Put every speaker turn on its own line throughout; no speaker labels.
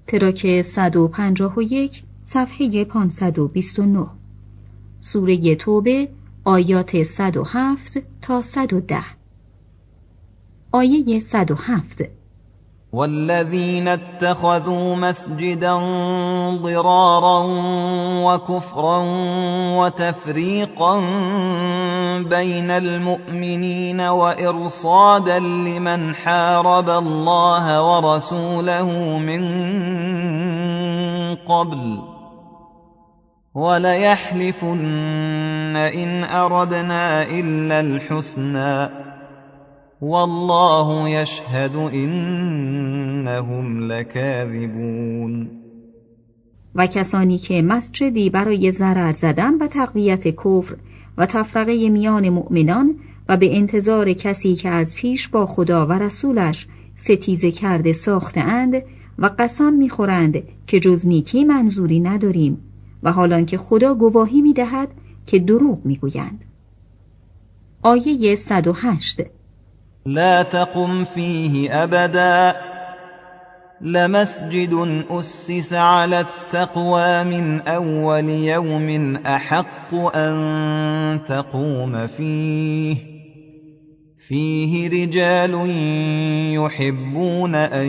تراک 151 صفحه 529. سوره توبه آیات 107 تا 110. آیه 107:
والذين اتخذوا مسجدا ضرارا وكفرا وتفريقا بين المؤمنين وإرصادا لمن حارب الله ورسوله من قبل وليحلفن إن أردنا إلا الحسنى والله يشهد إنهم لكاذبون.
و کسانی که مسجدی برای ضرر زدن و تقویت کفر و تفرقه میان مؤمنان و به انتظار کسی که از پیش با خدا و رسولش ستیزه کرده ساخته‌اند و قسم می‌خورند که جز نیکی منظوری نداریم و حالان که خدا گواهی می‌دهد که دروغ می‌گویند. آیه 108:
لا تقم فيه أبدا لمسجد أسس على التقوى من أول يوم أحق أن تقوم فيه رجال يحبون أن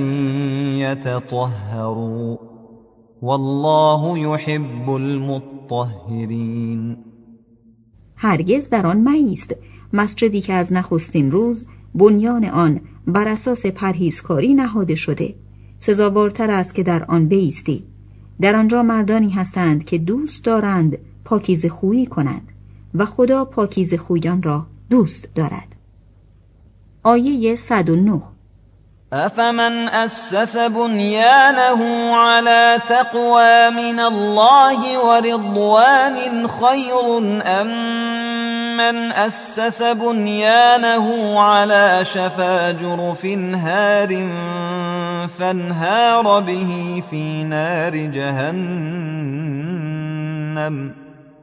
يتطهروا والله يحب المطهرين.
هرگز در آن مایست مسجدی که از نخستین روز بنیان آن بر اساس پرهیزکاری نهاده شده، سزاوارتر است که در آن بایستی. در آنجا مردانی هستند که دوست دارند پاکیزه خویی کنند و خدا پاکیزه خویان را دوست دارد. آیه 109:
أفمن أسس بنيانه على تقوى من الله ورضوان خير أم من أسس بنيانه على شفا جرف هار فانهار به في نار جهنم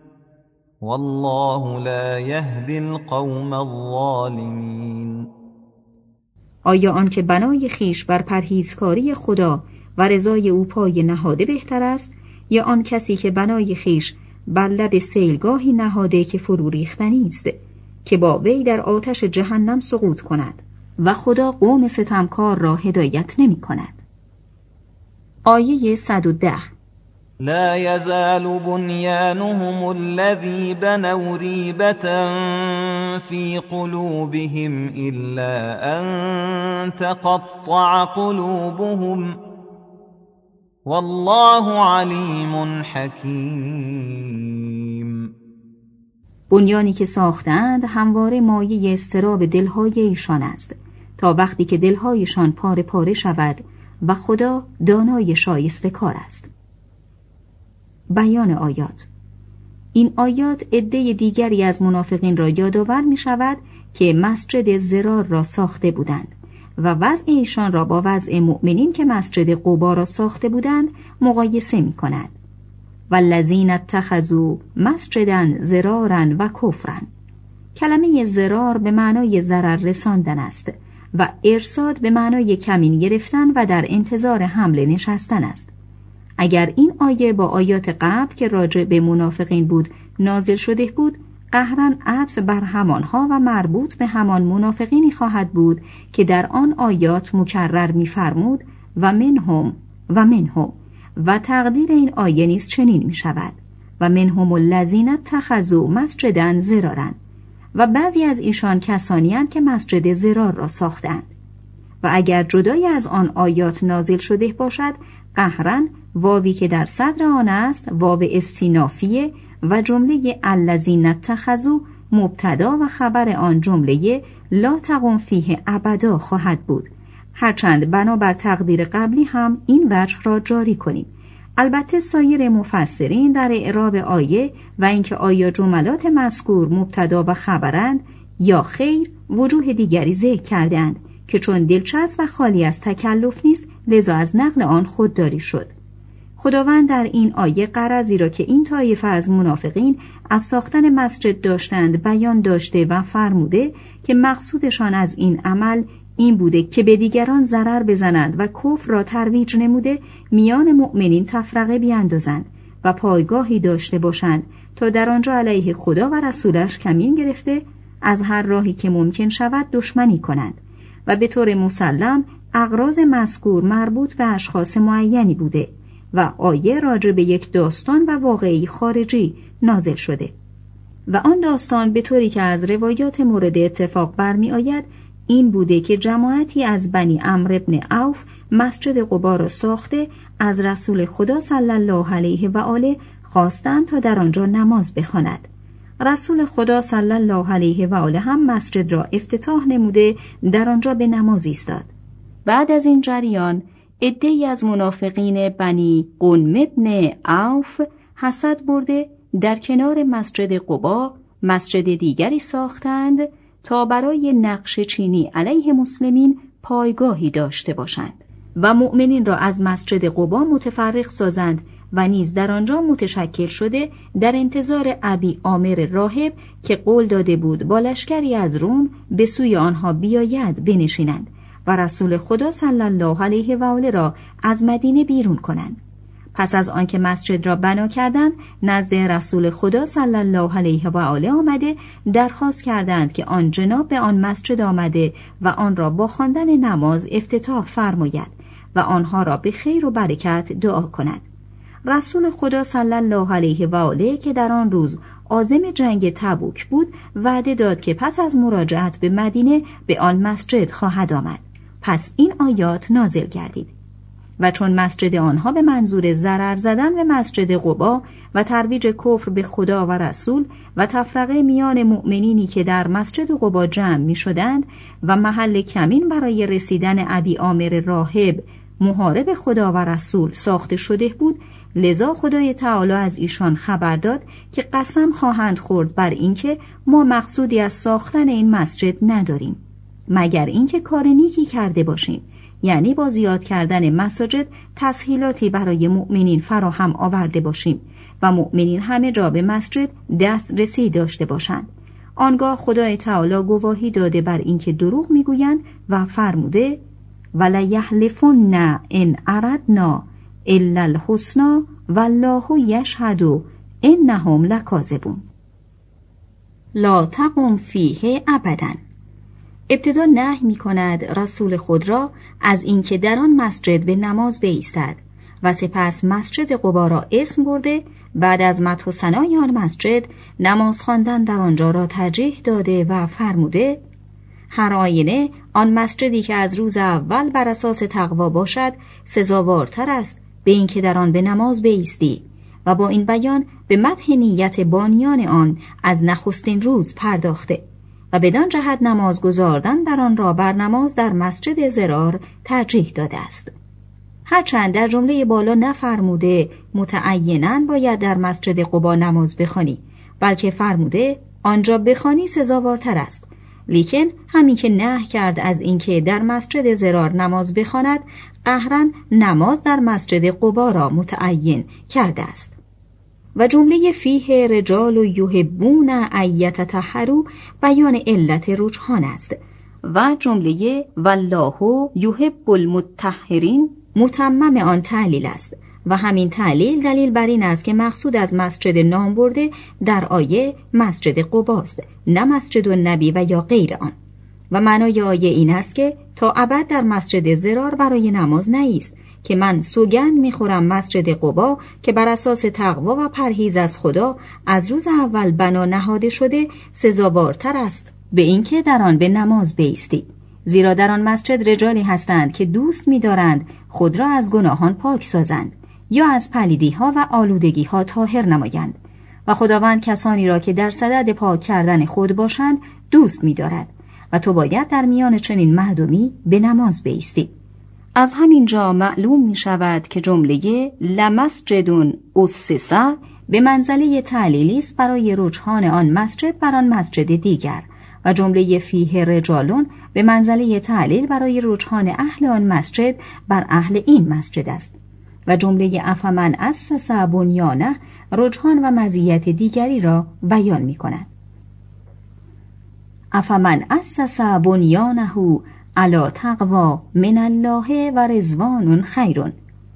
والله لا يهدي القوم الظالمين.
آیا آن که بنای خیش بر پرهیزکاری خدا و رضای او پای نهاده بهتر است، یا آن کسی که بنای خیش بر لب سیلگاهی نهاده که فرو ریختنی است که با وی در آتش جهنم سقوط کند و خدا قوم ستمکار را هدایت نمی کند. آیه 110:
لا يزال بنيانهم الذي بنوا ريبة في قلوبهم إلا أن تقطع قلوبهم والله علیم حکیم.
بنیانی که ساختند همواره مایه اضطراب دلهای ایشان است تا وقتی که دلهایشان پاره پاره شود و خدا دانای شایسته کار است. بیان آیات: این آیات عده دیگری از منافقین را یادآور می شود که مسجد ضرار را ساخته بودند و وضع ایشان را با وضع مؤمنین که مسجد قبا را ساخته بودند مقایسه می کند. والذین اتخذوا مسجدا ضرارا و کفرا. کلمه ضرار به معنای ضرر رساندن است و ارصاد به معنای کمین گرفتن و در انتظار حمله نشستن است. اگر این آیه با آیات قبل که راجع به منافقین بود نازل شده بود، قهراً عطف بر همانها و مربوط به همان منافقینی خواهد بود که در آن آیات مکرر می‌فرمود و منهم و تقدیر این آیه نیز چنین می شود: و منهم الذین اتخذوا مسجدا ضرارا. و بعضی از ایشان کسانی اند که مسجد ضرار را ساختند. و اگر جدای از آن آیات نازل شده باشد، قهراً واوی که در صدر آن است واو استینافیه و جمله الذین اتخذوا مبتدا و خبر آن جمله لا تقم فیه ابدا خواهد بود، هرچند بنابر تقدیر قبلی هم این وجه را جاری کنیم. البته سایر مفسرین در اعراب آیه و اینکه آیا جملات مذکور مبتدا و خبرند یا خیر وجوه دیگری ذکر کردند که چون دلچسب و خالی از تکلف نیست لذا از نقل آن خودداری شد. خداوند در این آیه غرضی را که این طایفه از منافقین از ساختن مسجد داشتند بیان داشته و فرموده که مقصودشان از این عمل این بوده که به دیگران ضرر بزنند و کفر را ترویج نموده میان مؤمنین تفرقه بیاندازند و پایگاهی داشته باشند تا در آنجا علیه خدا و رسولش کمین گرفته از هر راهی که ممکن شود دشمنی کنند و به طور مسلم اغراض مذکور مربوط به اشخاص معینی بوده و آیه راجع به یک داستان و واقعی خارجی نازل شده و آن داستان به طوری که از روایات مورد اتفاق برمی آید این بوده که جماعتی از بنی عمرو بن عوف مسجد قبا را ساخته از رسول خدا صلی الله علیه و آله خواستند تا در آنجا نماز بخواند. رسول خدا صلی الله علیه و آله هم مسجد را افتتاح نموده در آنجا به نماز ایستاد. بعد از این جریان عده‌ای از منافقین بنی قنم بن عوف حسد برده در کنار مسجد قبا مسجد دیگری ساختند تا برای نقش چینی علیه مسلمین پایگاهی داشته باشند و مؤمنین را از مسجد قبا متفرق سازند و نیز در آنجا متشکل شده در انتظار ابی عامر راهب که قول داده بود با لشکری از روم به سوی آنها بیاید بنشینند و رسول خدا صلی الله علیه و آله را از مدینه بیرون کنند. پس از آنکه مسجد را بنا کردند نزد رسول خدا صلی الله علیه و آله آمده درخواست کردند که آن جناب به آن مسجد آمده و آن را با خواندن نماز افتتاح فرماید و آنها را به خیر و برکت دعا کند. رسول خدا صلی الله علیه و آله که در آن روز عازم جنگ تبوک بود وعده داد که پس از مراجعت به مدینه به آن مسجد خواهد آمد. پس این آیات نازل گردید و چون مسجد آنها به منظور ضرر زدن به مسجد قبا و ترویج کفر به خدا و رسول و تفرقه میان مؤمنینی که در مسجد قبا جمع می شدند و محل کمین برای رسیدن ابی عامر راهب محارب خدا و رسول ساخته شده بود، لذا خدای تعالی از ایشان خبر داد که قسم خواهند خورد بر اینکه ما مقصودی از ساختن این مسجد نداریم مگر اینکه کار نیکی کرده باشیم، یعنی با زیاد کردن مساجد تسهیلاتی برای مؤمنین فراهم آورده باشیم و مؤمنین همه جا به مسجد دسترسی داشته باشند. آنگاه خدای تعالی گواهی داده بر اینکه دروغ میگویند و فرموده ولا یحلفن ان اردنا الا الحسنى والله یشهد انهم لکاذبون. لا تقم فیه ابدا. ابتدا نهی می‌کند رسول خود را از اینکه در آن مسجد به نماز بایستد و سپس مسجد قبا را اسم برده بعد از مدح و ثنای آن مسجد نماز خواندن در آنجا را ترجیح داده و فرموده هر آینه آن مسجدی که از روز اول بر اساس تقوا باشد سزاوارتر است به اینکه در آن به نماز بایستی و با این بیان به مدح نیت بانیان آن از نخستین روز پرداخته و بدان جهت نماز گزاردن در آن را بر نماز در مسجد ضرار ترجیح داده است. هرچند در جمله بالا نفرموده متعیناً باید در مسجد قبا نماز بخوانی، بلکه فرموده آنجا بخوانی سزاوارتر است، لیکن همین که نهی کرد از اینکه در مسجد ضرار نماز بخواند قهراً نماز در مسجد قبا را متعین کرده است. و جمله فیه رجال و یحبون ان یتطهروا بیان علت رجحان است و جمله والله یحب المطهرین متمم آن تعلیل است و همین تعلیل دلیل بر این است که مقصود از مسجد نام برده در آیه مسجد قباست نه مسجد النبی و یا غیر آن و معنای آیه این است که تا ابد در مسجد ضرار برای نماز نایست که من سوگند میخورم مسجد قبا که بر اساس تقوا و پرهیز از خدا از روز اول بنا نهاده شده سزاوارتر است به اینکه در آن به نماز بایستی، زیرا در آن مسجد رجالی هستند که دوست می‌دارند خود را از گناهان پاک سازند یا از پلیدی‌ها و آلودگی‌ها طاهر نمایند و خداوند کسانی را که در صدد پاک کردن خود باشند دوست می‌دارد و تو باید در میان چنین مردمی به نماز بایستی. از همین جا معلوم می شود که جمله لمسجد اسس به منزله تعلیلی است برای رجحان آن مسجد بر آن مسجد دیگر و جمله فیه رجالون به منزله تعلیل برای رجحان اهل آن مسجد بر اهل این مسجد است و جمله افمن اسس بنیانه رجحان و مزیت دیگری را بیان می کند. افمن اسس بنیانه علی تقوا من الله و رضوان خیر.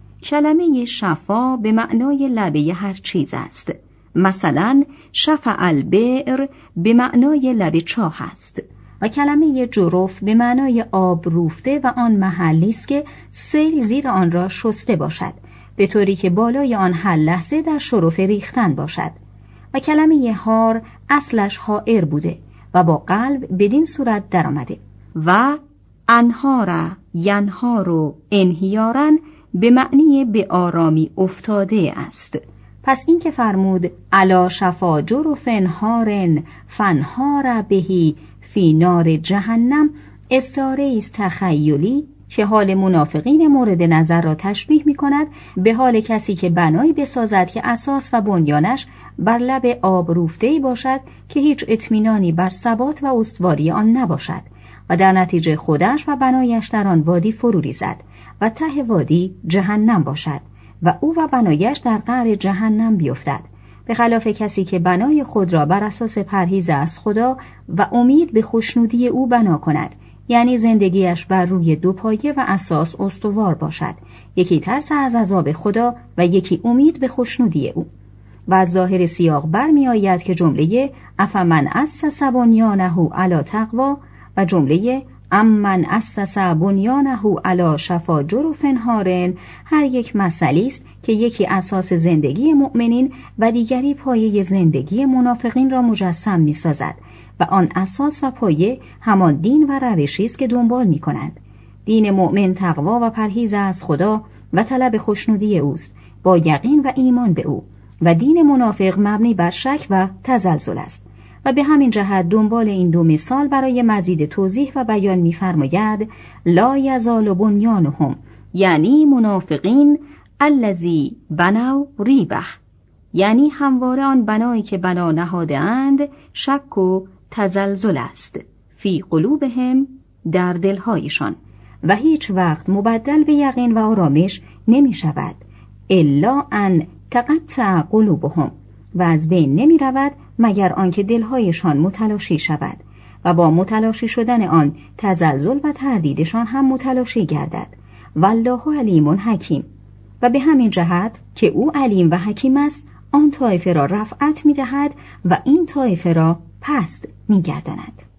کلمه شفا به معنای لبه هر چیز است. مثلا شفع البئر به معنای لب چاه است و کلمه جرف به معنای آب روفته و آن محلی است که سیل زیر آن را شسته باشد، به طوری که بالای آن هر لحظه در شرف ریختن باشد. و کلمه هار اصلش حائر بوده و با قلب بدین صورت در آمده. و انهار ینهار و انهیارن به معنی به آرامی افتاده است. پس این که فرمود علا شفا جرف هارن فانهار بهی فی نار جهنم، استعاره است تخیلی که حال منافقین مورد نظر را تشبیه می کند به حال کسی که بنایی بسازد که اساس و بنیانش بر لب آب روفته‌ای باشد که هیچ اطمینانی بر ثبات و استواری آن نباشد و در نتیجه خودش و بنایش در آن وادی فرو ریزد و ته وادی جهنم باشد و او و بنایش در قعر جهنم بیفتد، به خلاف کسی که بنای خود را بر اساس پرهیز از خدا و امید به خوشنودی او بنا کند، یعنی زندگیش بر روی دو پایه و اساس استوار باشد، یکی ترس از عذاب خدا و یکی امید به خوشنودی او. و از ظاهر سیاق برمی آید که جمله افمن اسس بنیانه علی تقوا و جمله امن اسس بنیانه علی شفا جرف هارن هر یک مسئله است که یکی اساس زندگی مؤمنین و دیگری پایه زندگی منافقین را مجسم می سازد و آن اساس و پایه همان دین و روشی است که دنبال می کنند. دین مؤمن تقوا و پرهیز از خدا و طلب خوشنودی اوست با یقین و ایمان به او، و دین منافق مبنی بر شک و تزلزل است. و به همین جهت دنبال این دو مثال برای مزید توضیح و بیان می‌فرماید لا یزال بنیانهم، یعنی منافقین الذی بنوا ریبه، یعنی همواره آن بنایی که بنا نهاده اند شک و تزلزل است فی قلوبهم، در دلهایشان، و هیچ وقت مبدل به یقین و آرامش نمی شود الا ان تقطع قلوبهم، و از بین نمی رود مگر آنکه دلهایشان متلاشی شود و با متلاشی شدن آن تزلزل و تردیدشان هم متلاشی گردد. والله علیم حکیم. و به همین جهت که او علیم و حکیم است، آن طایفه را رفعت می دهد و این طایفه را پست می گرداند.